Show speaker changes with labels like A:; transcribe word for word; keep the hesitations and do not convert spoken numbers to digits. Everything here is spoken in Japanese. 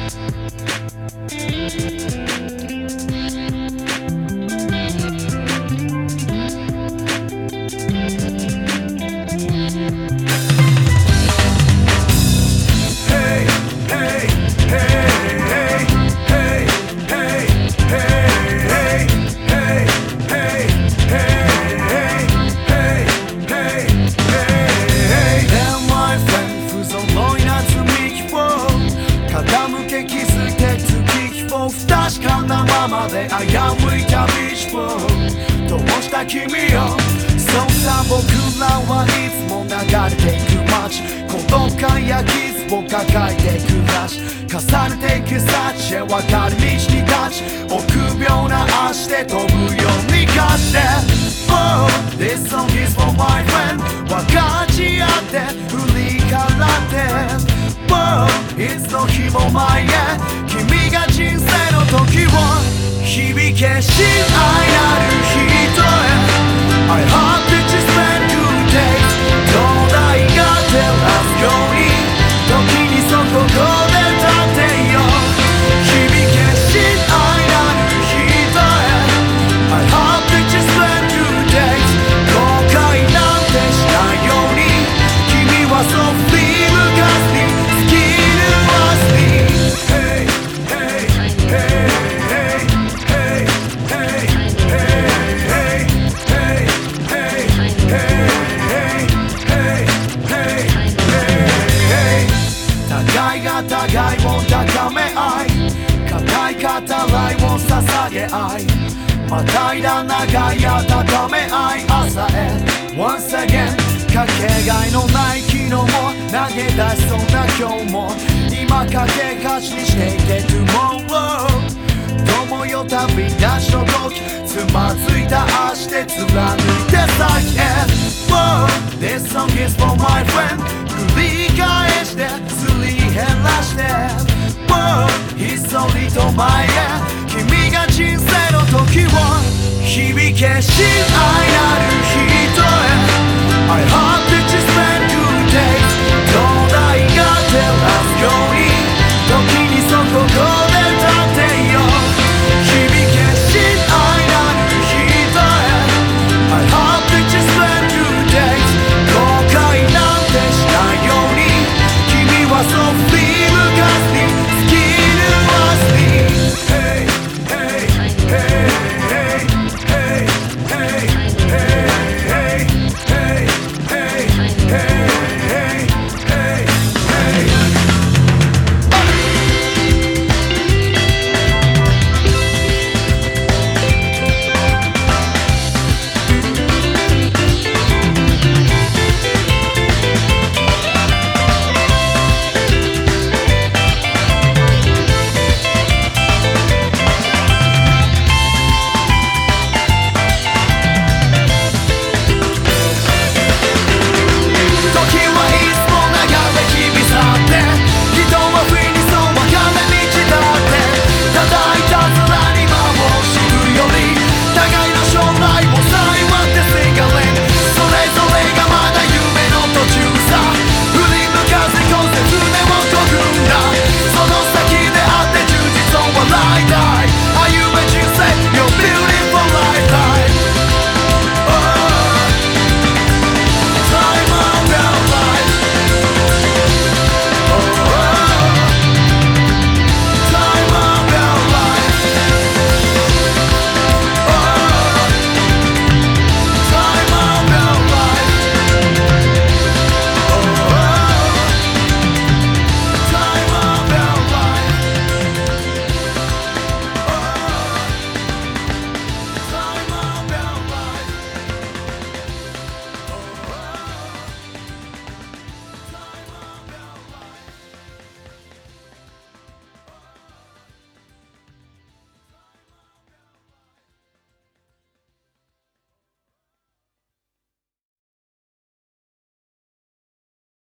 A: 確かなままで危うい旅路をどうした君よ。そんな僕らはいつも流れていく街、孤独感や傷を抱えて暮らし、重ねていく幸へ分かる道に立ち、臆病な足で飛ぶように貸して Oh, this song is for my friend 分かち合って振り払って Oh, いつの日も前へ君が人生の時を響けし愛なる人へ I hope that you spend good days 灯台が照らすように時にそこで立ってよ響けし愛なる人へ I hope that you spend good days 後悔なんてしないように君はそう振り向かずに好きにはすに Hey, hey, hey互いを高め合い固い語らいを捧げ合いまたいだ長い温め合い朝へ Once again かけがえのない昨日も投げ出しそうな今日も今かけがちにしていて Tomorrow 友よ旅立ちの時つまずいた足で貫いて先へ Whoa, this song is for my friend 繰り返してすり減らして Whoa, ひっそりと前へ君が人生の時を響けし愛なる人へ I hope that you spend good days 灯台が照らすように時にそこ